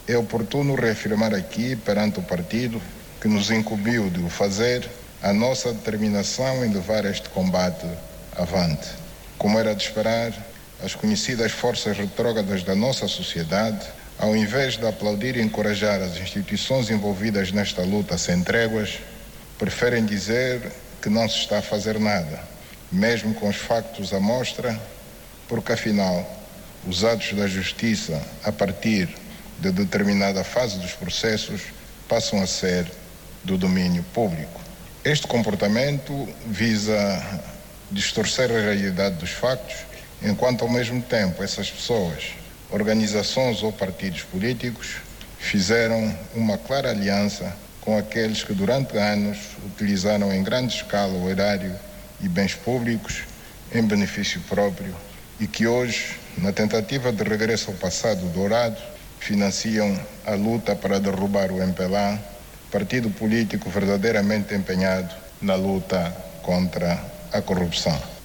É oportuno reafirmar aqui, perante o partido, que nos incumbiu de o fazer, a nossa determinação em levar este combate avante. Como era de esperar, as conhecidas forças retrógradas da nossa sociedade, ao invés de aplaudir e encorajar as instituições envolvidas nesta luta sem tréguas, preferem dizer que não se está a fazer nada, mesmo com os factos à mostra, porque afinal, os atos da justiça, a partir de determinada fase dos processos, passam a ser do domínio público. Este comportamento visa distorcer a realidade dos factos, enquanto ao mesmo tempo essas pessoas, organizações ou partidos políticos fizeram uma clara aliança com aqueles que durante anos utilizaram em grande escala o erário e bens públicos em benefício próprio e que hoje, na tentativa de regresso ao passado dourado, financiam a luta para derrubar o MPLA, partido político verdadeiramente empenhado na luta contra a corrupção.